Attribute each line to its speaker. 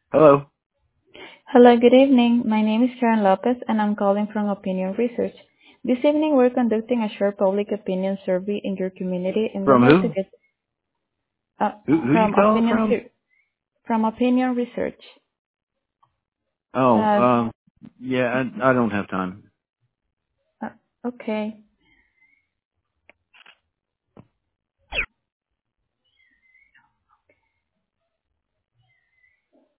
Speaker 1: Hello.
Speaker 2: Hello, good evening. My name is Karen Lopez, and I'm calling from Opinion Research. This evening, we're conducting a short public opinion survey in your community, and we'd
Speaker 1: From
Speaker 2: like to
Speaker 1: who?
Speaker 2: get
Speaker 1: Who you
Speaker 2: from
Speaker 1: calling from?
Speaker 2: from Opinion Research.
Speaker 1: Oh,
Speaker 2: Uh,
Speaker 1: yeah, I don't have time.
Speaker 2: uh, okay.